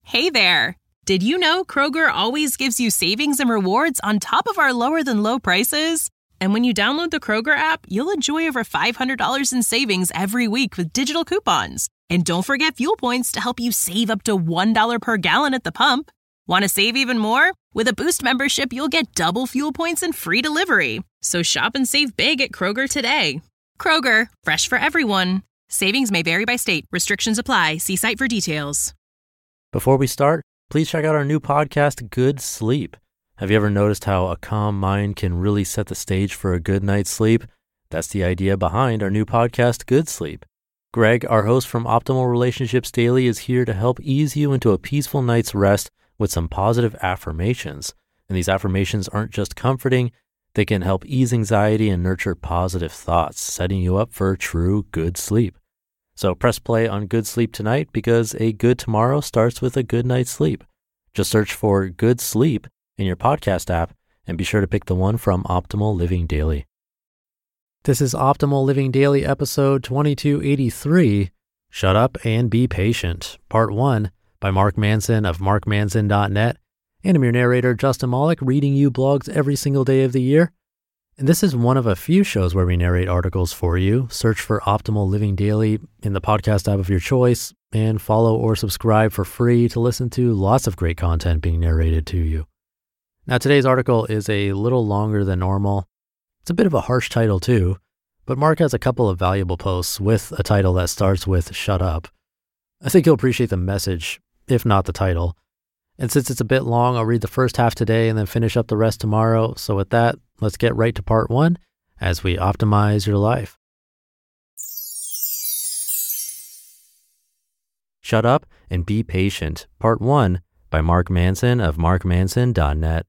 Hey there! Did you know Kroger always gives you savings and rewards on top of our lower-than-low prices? And when you download the Kroger app, you'll enjoy over $500 in savings every week with digital coupons. And don't forget fuel points to help you save up to $1 per gallon at the pump. Want to save even more? With a Boost membership, you'll get double fuel points and free delivery. So shop and save big at Kroger today. Kroger, fresh for everyone. Savings may vary by state. Restrictions apply. See site for details. Before we start, please check out our new podcast, Good Sleep. Have you ever noticed how a calm mind can really set the stage for a good night's sleep? That's the idea behind our new podcast, Good Sleep. Greg, our host from Optimal Relationships Daily, is here to help ease you into a peaceful night's rest with some positive affirmations. And these affirmations aren't just comforting, they can help ease anxiety and nurture positive thoughts, setting you up for true good sleep. So press play on Good Sleep tonight because a good tomorrow starts with a good night's sleep. Just search for Good Sleep in your podcast app and be sure to pick the one from Optimal Living Daily. This is Optimal Living Daily episode 2283, Shut Up and Be Patient, Part 1 by Mark Manson of markmanson.net. And I'm your narrator, Justin Malik, reading you blogs every single day of the year. And this is one of a few shows where we narrate articles for you. Search for Optimal Living Daily in the podcast app of your choice and follow or subscribe for free to listen to lots of great content being narrated to you. Now, today's article is a little longer than normal. It's a bit of a harsh title too, but Mark has a couple of valuable posts with a title that starts with Shut Up. I think you'll appreciate the message, if not the title. And since it's a bit long, I'll read the first half today and then finish up the rest tomorrow. So with that, let's get right to part 1 as we optimize your life. Shut Up and Be Patient, Part 1 by Mark Manson of markmanson.net.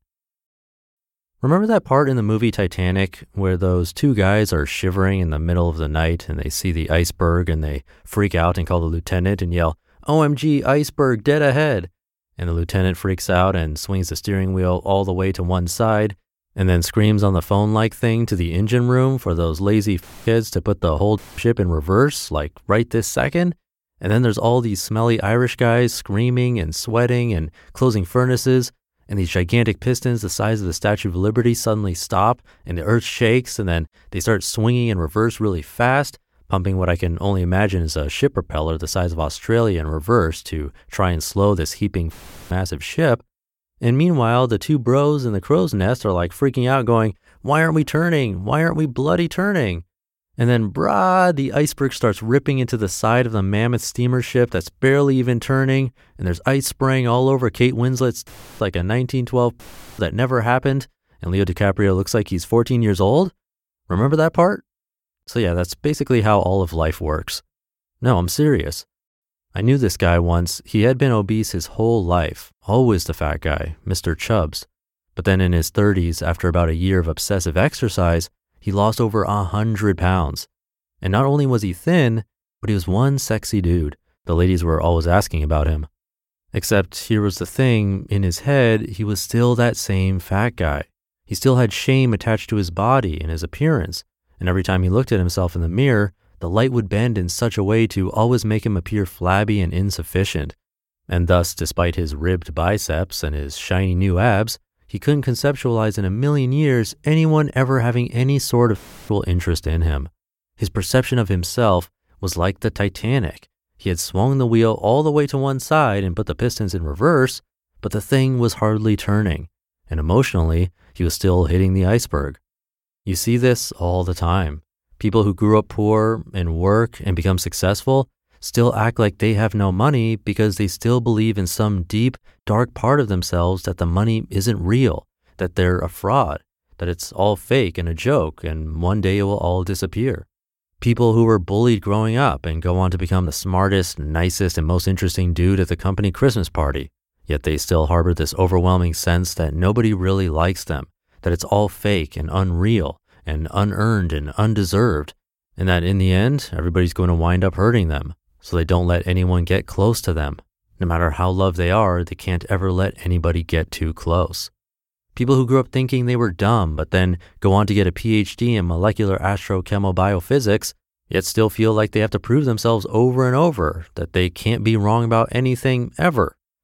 Remember that part in the movie Titanic where those two guys are shivering in the middle of the night and they see the iceberg and they freak out and call the lieutenant and yell, "OMG, iceberg, dead ahead." And the lieutenant freaks out and swings the steering wheel all the way to one side and then screams on the phone-like thing to the engine room for those lazy kids to put the whole ship in reverse, like right this second. And then there's all these smelly Irish guys screaming and sweating and closing furnaces, and these gigantic pistons the size of the Statue of Liberty suddenly stop and the earth shakes and then they start swinging in reverse really fast, pumping what I can only imagine is a ship propeller the size of Australia in reverse to try and slow this heaping massive ship. And meanwhile, the two bros in the crow's nest are like freaking out going, "Why aren't we turning? Why aren't we bloody turning?" And then the iceberg starts ripping into the side of the mammoth steamer ship that's barely even turning, and there's ice spraying all over Kate Winslet's like a 1912 that never happened, and Leo DiCaprio looks like he's 14 years old. Remember that part? So yeah, that's basically how all of life works. No, I'm serious. I knew this guy once. He had been obese his whole life, always the fat guy, Mr. Chubbs. But then in his 30s, after about a year of obsessive exercise, he lost over 100 pounds. And not only was he thin, but he was one sexy dude. The ladies were always asking about him. Except here was the thing, in his head, he was still that same fat guy. He still had shame attached to his body and his appearance. And every time he looked at himself in the mirror, the light would bend in such a way to always make him appear flabby and insufficient. And thus, despite his ribbed biceps and his shiny new abs, he couldn't conceptualize in a million years anyone ever having any sort of sexual interest in him. His perception of himself was like the Titanic. He had swung the wheel all the way to one side and put the pistons in reverse, but the thing was hardly turning. And emotionally, he was still hitting the iceberg. You see this all the time. People who grew up poor and work and become successful still act like they have no money because they still believe in some deep, dark part of themselves that the money isn't real, that they're a fraud, that it's all fake and a joke, and one day it will all disappear. People who were bullied growing up and go on to become the smartest, nicest, and most interesting dude at the company Christmas party, yet they still harbor this overwhelming sense that nobody really likes them, that it's all fake and unreal and unearned and undeserved, and that in the end, everybody's going to wind up hurting them, so they don't let anyone get close to them. No matter how loved they are, they can't ever let anybody get too close. People who grew up thinking they were dumb, but then go on to get a PhD in molecular astrochemobiophysics, yet still feel like they have to prove themselves over and over, that they can't be wrong about anything ever,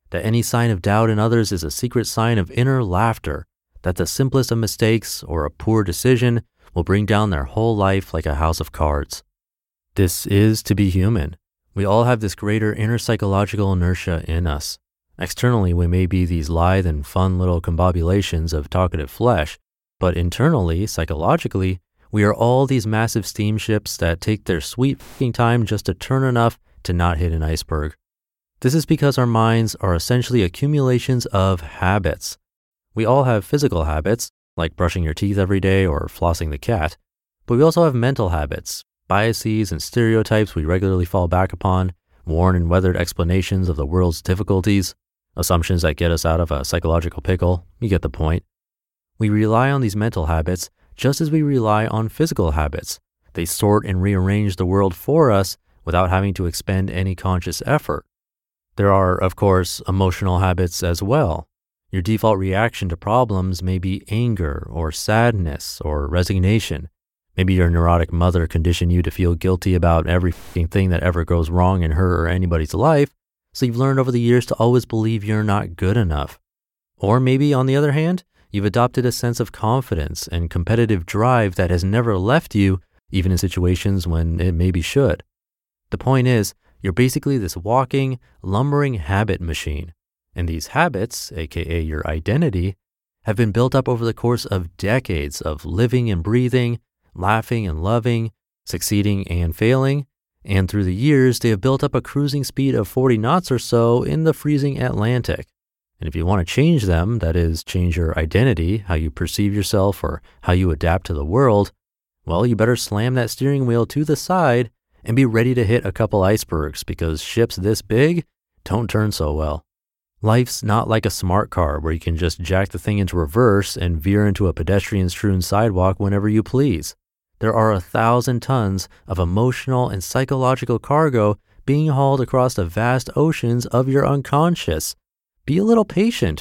that any sign of doubt in others is a secret sign of inner laughter, that the simplest of mistakes or a poor decision will bring down their whole life like a house of cards. This is to be human. We all have this greater inner psychological inertia in us. Externally, we may be these lithe and fun little combobulations of talkative flesh, but internally, psychologically, we are all these massive steamships that take their sweet f***ing time just to turn enough to not hit an iceberg. This is because our minds are essentially accumulations of habits. We all have physical habits, like brushing your teeth every day or flossing the cat, but we also have mental habits, biases and stereotypes we regularly fall back upon, worn and weathered explanations of the world's difficulties, assumptions that get us out of a psychological pickle. You get the point. We rely on these mental habits just as we rely on physical habits. They sort and rearrange the world for us without having to expend any conscious effort. There are, of course, emotional habits as well. Your default reaction to problems may be anger or sadness or resignation. Maybe your neurotic mother conditioned you to feel guilty about every thing that ever goes wrong in her or anybody's life, so you've learned over the years to always believe you're not good enough. Or maybe, on the other hand, you've adopted a sense of confidence and competitive drive that has never left you, even in situations when it maybe should. The point is, you're basically this walking, lumbering habit machine. And these habits, aka your identity, have been built up over the course of decades of living and breathing, laughing and loving, succeeding and failing, and through the years, they have built up a cruising speed of 40 knots or so in the freezing Atlantic. And if you want to change them, that is, change your identity, how you perceive yourself or how you adapt to the world, well, you better slam that steering wheel to the side and be ready to hit a couple icebergs because ships this big don't turn so well. Life's not like a smart car where you can just jack the thing into reverse and veer into a pedestrian-strewn sidewalk whenever you please. There are 1,000 tons of emotional and psychological cargo being hauled across the vast oceans of your unconscious. Be a little patient.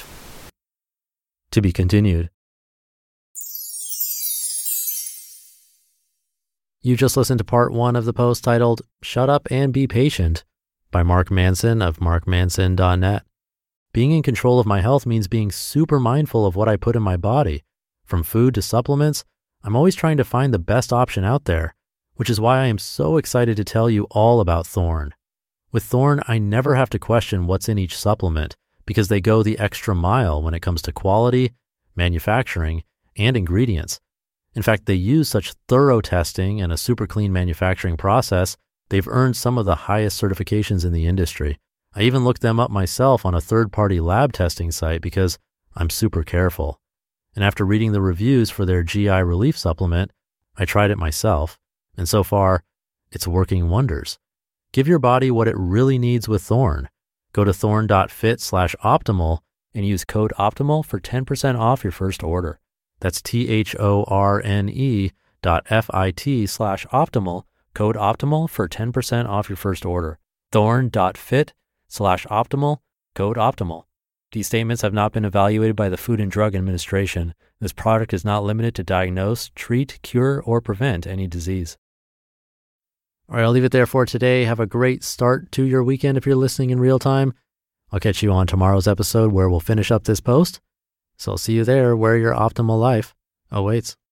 To be continued. You just listened to part 1 of the post titled, Shut Up and Be Patient, by Mark Manson of markmanson.net. Being in control of my health means being super mindful of what I put in my body. From food to supplements, I'm always trying to find the best option out there, which is why I am so excited to tell you all about Thorne. With Thorne, I never have to question what's in each supplement, because they go the extra mile when it comes to quality, manufacturing, and ingredients. In fact, they use such thorough testing and a super clean manufacturing process, they've earned some of the highest certifications in the industry. I even looked them up myself on a third-party lab testing site because I'm super careful. And after reading the reviews for their GI relief supplement, I tried it myself, and so far, it's working wonders. Give your body what it really needs with Thorne. Go to thorne.fit/optimal and use code OPTIMAL for 10% off your first order. That's THORNE.FIT/optimal, code OPTIMAL for 10% off your first order. Thorne.fit/optimal, code OPTIMAL. These statements have not been evaluated by the Food and Drug Administration. This product is not limited to diagnose, treat, cure, or prevent any disease. All right, I'll leave it there for today. Have a great start to your weekend if you're listening in real time. I'll catch you on tomorrow's episode where we'll finish up this post. So I'll see you there where your optimal life awaits.